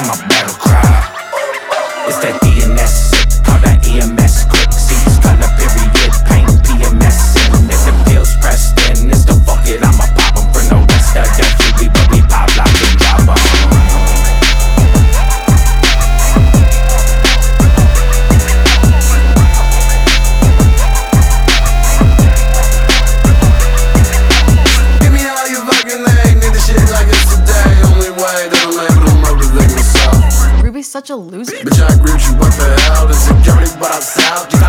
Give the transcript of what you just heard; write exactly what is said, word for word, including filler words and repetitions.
my battle cry. It's that D N S, call that E M S. Quick seats, color period, paint P M S. And if the pills pressed in, it's the fuck it, I'ma pop 'em for no rest of that Q B, but we pop like and drop 'em. Such a loser. Bitch, I agree with you, what the hell? The security, but I'm south.